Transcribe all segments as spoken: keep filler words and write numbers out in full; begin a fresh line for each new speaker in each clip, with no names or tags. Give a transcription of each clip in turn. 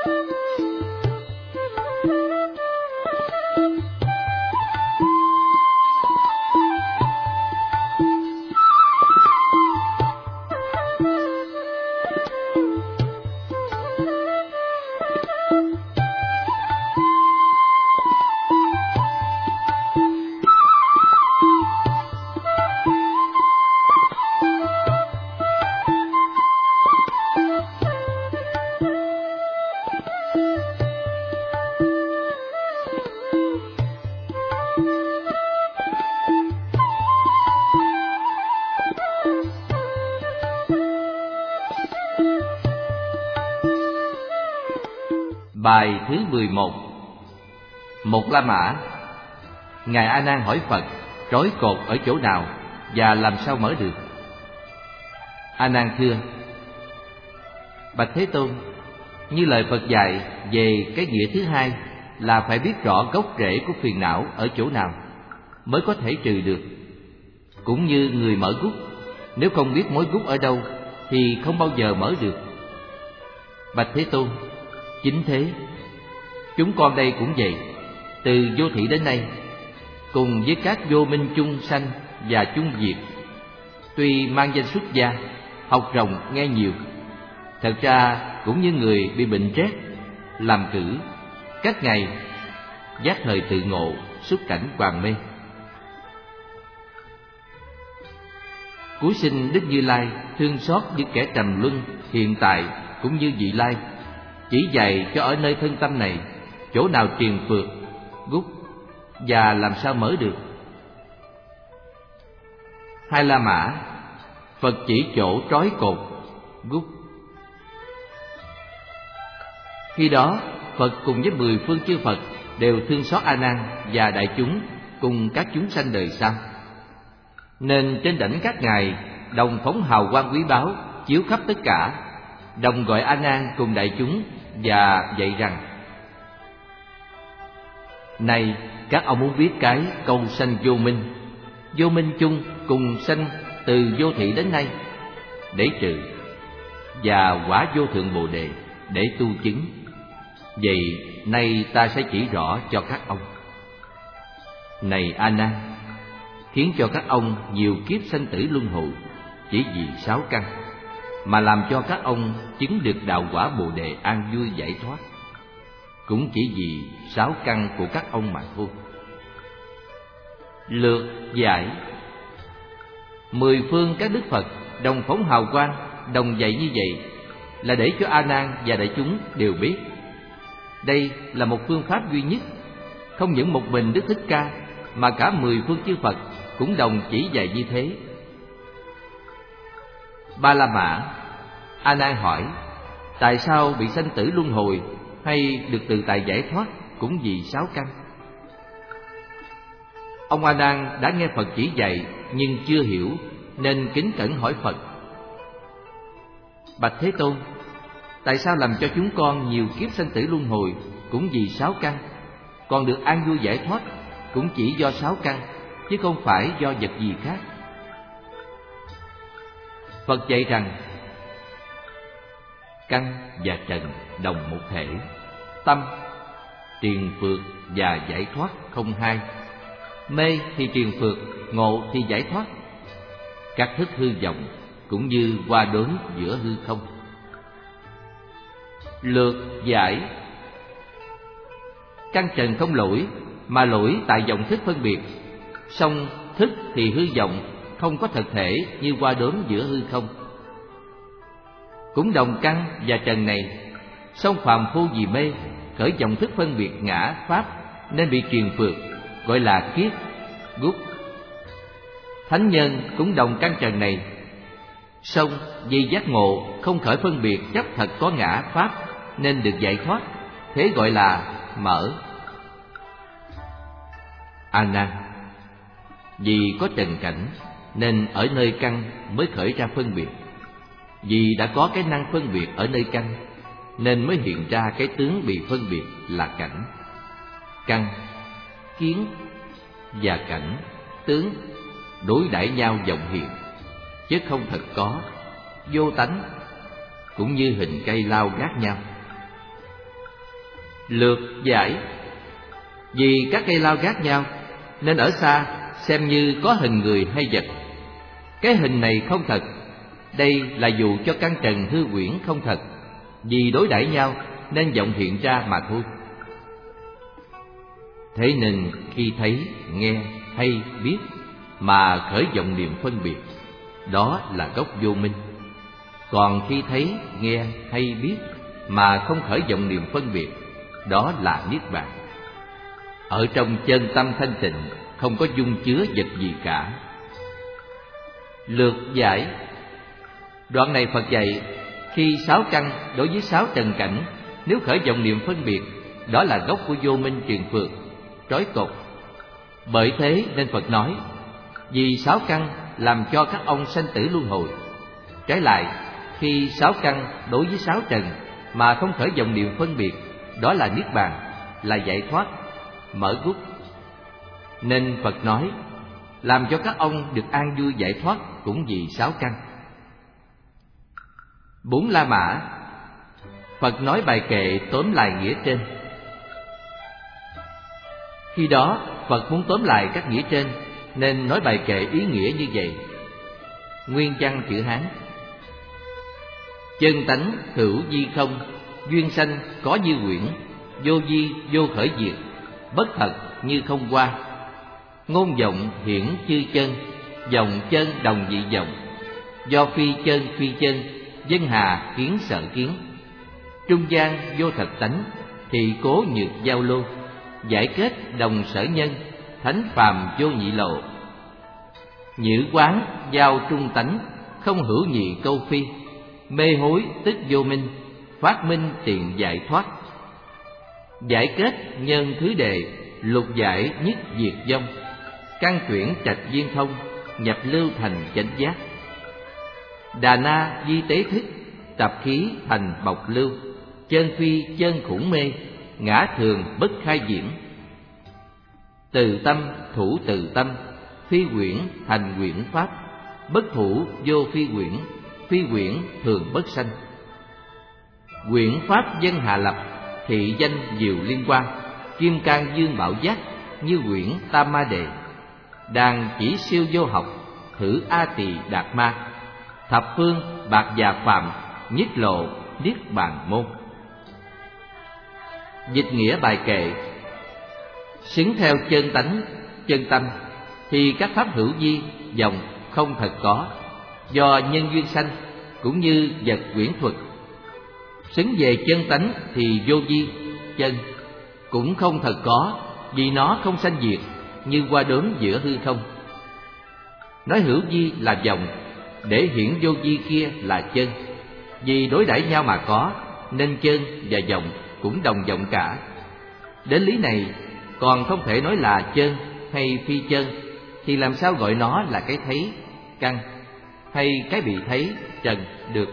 Bài thứ mười một. Một La Mã. Ngài A Nan hỏi Phật trói cột ở chỗ nào và làm sao mở được. A Nan thưa: Bạch Thế Tôn, như lời Phật dạy về cái nghĩa thứ hai là phải biết rõ gốc rễ của phiền não ở chỗ nào mới có thể trừ được. Cũng như người mở gút, nếu không biết mối gút ở đâu thì không bao giờ mở được. Bạch Thế Tôn, chính thế, chúng con đây cũng vậy. Từ vô thị đến nay, cùng với các vô minh chung sanh và chung diệt, tuy mang danh xuất gia, học rộng nghe nhiều, thật ra cũng như người bị bệnh rét, làm cử, các ngày giác thời tự ngộ, xuất cảnh hoàng mê. Cuối sinh Đức Như Lai thương xót những kẻ trầm luân hiện tại cũng như vị lai, chỉ dạy cho ở nơi thân tâm này chỗ nào triền phược, gút và làm sao mở được. Hai La Mã. Phật chỉ chỗ trói cột, gút. Khi đó Phật cùng với mười phương chư Phật đều thương xót A Nan và đại chúng cùng các chúng sanh đời sau, nên trên đảnh các ngài đồng phóng hào quang quý báu chiếu khắp tất cả, đồng gọi A Nan cùng đại chúng và dạy rằng: Này các ông muốn biết cái câu sanh vô minh, vô minh chung cùng sanh từ vô thị đến nay để trừ, và quả vô thượng bồ đề để tu chứng. Vậy nay ta sẽ chỉ rõ cho các ông. Này A Nan, khiến cho các ông nhiều kiếp sanh tử luân hồi chỉ vì sáu căn, mà làm cho các ông chứng được đạo quả bồ đề an vui giải thoát, cũng chỉ vì sáu căn của các ông mà thôi. Lược giải. Mười phương các đức Phật đồng phóng hào quang, đồng dạy như vậy là để cho A Nan và đại chúng đều biết. Đây là một phương pháp duy nhất, không những một mình Đức Thích Ca mà cả mười phương chư Phật cũng đồng chỉ dạy như thế. Ba La Mã. A Nan hỏi: Tại sao bị sanh tử luân hồi hay được tự tại giải thoát cũng vì sáu căn? Ông A Nan đã nghe Phật chỉ dạy nhưng chưa hiểu, nên kính cẩn hỏi Phật: Bạch Thế Tôn, tại sao làm cho chúng con nhiều kiếp sanh tử luân hồi cũng vì sáu căn, còn được an vui giải thoát cũng chỉ do sáu căn, chứ không phải do vật gì khác? Phật dạy rằng: Căn và trần đồng một thể, tâm, triền phược và giải thoát không hai. Mê thì triền phược, ngộ thì giải thoát. Các thức hư vọng cũng như hoa đốn giữa hư không. Lược giải. Căn trần không lỗi, mà lỗi tại vọng thức phân biệt. Song thức thì hư vọng, không có thật thể như hoa đốn giữa hư không. Cũng đồng căn và trần này, song phàm phu vì mê khởi vọng thức phân biệt ngã pháp nên bị triền phược, gọi là kiết, gút. Thánh nhân cũng đồng căn trần này, song vì giác ngộ không khởi phân biệt chấp thật có ngã pháp nên được giải thoát, thế gọi là mở. A Nan, vì có trần cảnh nên ở nơi căn mới khởi ra phân biệt. Vì đã có cái năng phân biệt ở nơi căn nên mới hiện ra cái tướng bị phân biệt là cảnh. Căn, kiến và cảnh, tướng đối đãi nhau vọng hiện, chứ không thật có, vô tánh, cũng như hình cây lao gác nhau. Lược giải. Vì các cây lao gác nhau nên ở xa xem như có hình người hay vật. Cái hình này không thật. Đây là dụ cho căn trần hư huyễn không thật. Vì đối đãi nhau nên vọng hiện ra mà thôi. Thế nên khi thấy, nghe hay biết mà khởi vọng niệm phân biệt, đó là gốc vô minh. Còn khi thấy, nghe hay biết mà không khởi vọng niệm phân biệt, đó là niết bàn. Ở trong chân tâm thanh tịnh không có dung chứa vật gì cả. Lược giải. Đoạn này Phật dạy, khi sáu căn đối với sáu trần cảnh, nếu khởi vọng niệm phân biệt, đó là gốc của vô minh truyền phược, trói cột. Bởi thế nên Phật nói, vì sáu căn làm cho các ông sanh tử luân hồi. Trái lại, khi sáu căn đối với sáu trần mà không khởi vọng niệm phân biệt, đó là niết bàn, là giải thoát, mở gút. Nên Phật nói, làm cho các ông được an vui giải thoát cũng vì sáu căn. Bốn La Mã. Phật nói bài kệ tóm lại nghĩa trên. Khi đó Phật muốn tóm lại các nghĩa trên nên nói bài kệ ý nghĩa như vậy. Nguyên văn chữ Hán. Chân tánh hữu di không, duyên sanh có như quyển, vô di vô khởi diệt, bất thật như không qua. Ngôn vọng hiển chư chân, vọng chân đồng dị vọng. Do phi chân phi chân, dân hà kiến sợ kiến. Trung gian vô thật tánh, thị cố nhược giao lô. Giải kết đồng sở nhân, thánh phàm vô nhị lộ. Nhữ quán giao trung tánh, không hữu nhị câu phi. Mê hối tức vô minh, phát minh tiện giải thoát. Giải kết nhân thứ đề, lục giải nhất diệt vong. Căn chuyển trạch viên thông, nhập lưu thành chánh giác. Đà na di tế thức, tập khí thành bọc lưu. Chân phi chân khủng mê, ngã thường bất khai diễn. Từ tâm thủ từ tâm, phi quyển thành quyển pháp. Bất thủ vô phi quyển, phi quyển thường bất sanh. Quyển pháp dân hạ lập, thị danh diệu liên quan. Kim cang dương bảo giác, như quyển tam ma đề. Đàn chỉ siêu vô học, thử a tỳ đạt ma. Thập phương bạc già phạm, nhất lộ niết bàn môn. Dịch nghĩa bài kệ. Xứng theo chân tánh, chân tâm, thì các pháp hữu vi, vọng không thật có, do nhân duyên sanh, cũng như vật quyển thuật. Xứng về chân tánh thì vô vi, chân, cũng không thật có, vì nó không sanh diệt, như hoa đốm giữa hư không. Nói hữu vi là vọng, để hiển vô vi kia là chân. Vì đối đãi nhau mà có, nên chân và vọng cũng đồng vọng cả. Đến lý này còn không thể nói là chân hay phi chân, thì làm sao gọi nó là cái thấy căn hay cái bị thấy trần được?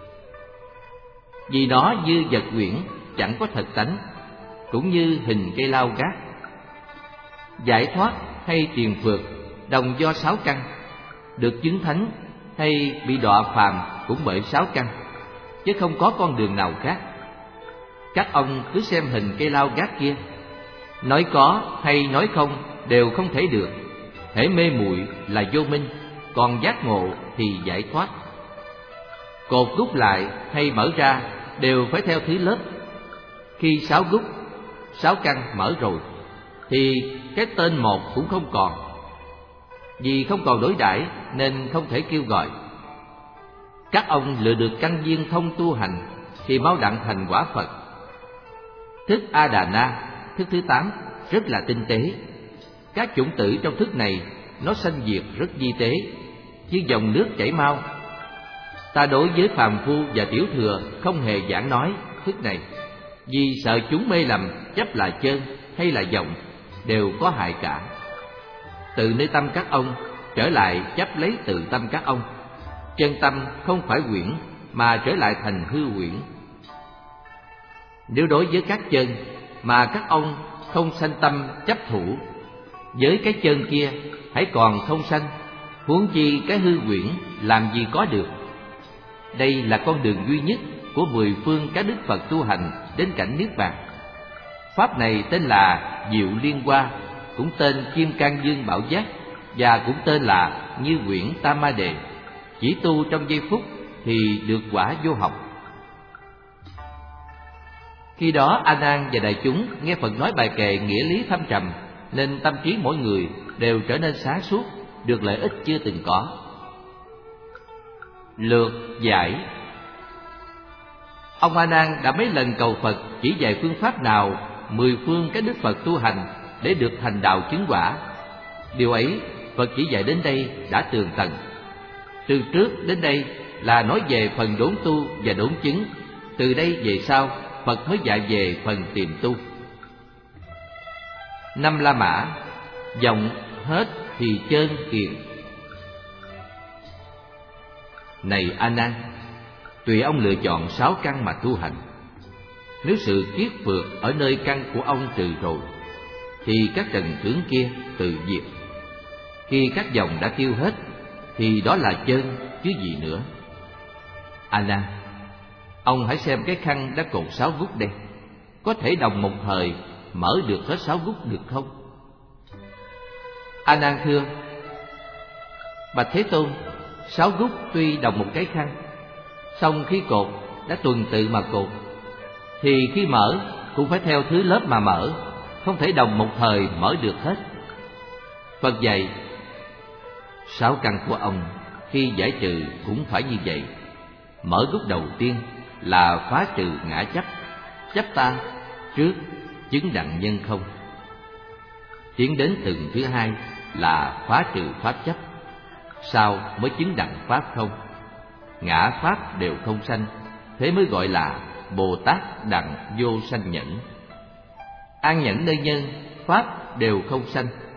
Vì nó như vật quyển, chẳng có thật tánh, cũng như hình cây lao gác. Giải thoát hay tiền phược đồng do sáu căn, được chứng thánh hay bị đọa phàm cũng bởi sáu căn, chứ không có con đường nào khác. Các ông cứ xem hình cây lao gác kia, nói có hay nói không đều không thể được. Hễ mê muội là vô minh, còn giác ngộ thì giải thoát. Cột gút lại hay mở ra đều phải theo thứ lớp. Khi sáu gút, sáu căn mở rồi, thì cái tên một cũng không còn. Vì không còn đối đãi nên không thể kêu gọi. Các ông lựa được căn viên thông tu hành thì mau đặng thành quả Phật. Thức A Đà Na, thức thứ tám, rất là tinh tế. Các chủng tử trong thức này nó sanh diệt rất di tế, như dòng nước chảy mau. Ta đối với phàm phu và tiểu thừa không hề giảng nói thức này, vì sợ chúng mê lầm chấp là chân hay là vọng, đều có hại cả. Từ nơi tâm các ông trở lại chấp lấy từ tâm các ông. Chân tâm không phải quyển mà trở lại thành hư quyển. Nếu đối với các chân mà các ông không sanh tâm chấp thủ, với cái chân kia hãy còn không sanh, huống chi cái hư quyển làm gì có được. Đây là con đường duy nhất của mười phương các đức Phật tu hành đến cảnh niết bàn. Pháp này tên là Diệu Liên Hoa, cũng tên Kim Cang Dương Bảo Giác, và cũng tên là Như Quyển Tam Ma Đề. Chỉ tu trong giây phút thì được quả vô học. Khi đó A Nan và đại chúng nghe Phật nói bài kệ nghĩa lý thâm trầm, nên tâm trí mỗi người đều trở nên sáng suốt, được lợi ích chưa từng có. Lược giải. Ông A Nan đã mấy lần cầu Phật chỉ dạy phương pháp nào mười phương các đức Phật tu hành để được thành đạo chứng quả. Điều ấy Phật chỉ dạy đến đây đã tường tận. Từ trước đến đây là nói về phần đốn tu và đốn chứng, từ đây về sau Phật mới dạy về phần tìm tu. Năm La Mã, vọng hết thì chơn kiền. Này A Nan, tùy ông lựa chọn sáu căn mà tu hành. Nếu sự kiết phược ở nơi căn của ông trừ rồi, thì các trần tướng kia tự diệt. Khi các dòng đã tiêu hết, thì đó là chơn chứ gì nữa. A Nan, ông hãy xem cái khăn đã cột sáu gút đây, có thể đồng một thời mở được hết sáu gút được không? A Nan thưa: Bạch Thế Tôn, sáu gút tuy đồng một cái khăn, song khi cột đã tuần tự mà cột, thì khi mở cũng phải theo thứ lớp mà mở, không thể đồng một thời mở được hết. Phật dạy: Sáu căn của ông khi giải trừ cũng phải như vậy. Mở gút đầu tiên là phá trừ ngã chấp, chấp ta, trước chứng đặng nhân không. Tiến đến từng thứ hai là phá trừ pháp chấp, sau mới chứng đặng pháp không. Ngã pháp đều không sanh, thế mới gọi là Bồ Tát đặng vô sanh nhẫn. An nhẫn nơi nhân, pháp đều không sanh,